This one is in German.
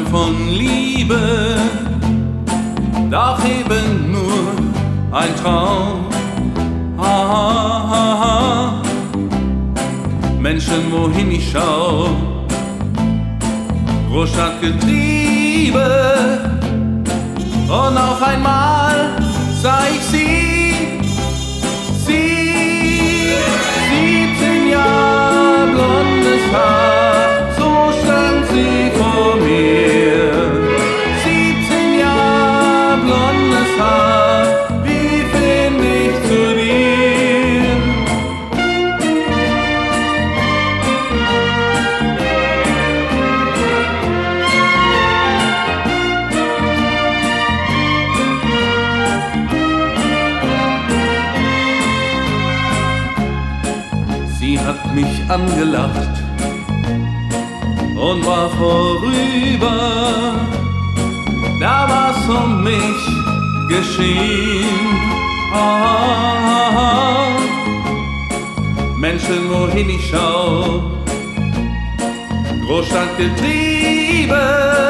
Träumen von Liebe, doch eben nur ein Traum. Menschen, wohin ich schau, Großstadtgetriebe, und auf einmal sah ich sie, 17 Jahre blondes Haar, so stand sie vor mir. 17 Jahre blondes Haar, wie find ich zu dir? Sie hat mich angelacht und war vorüber, da war's um mich geschehen. Menschen, wohin ich schau, Großstadtgetriebe,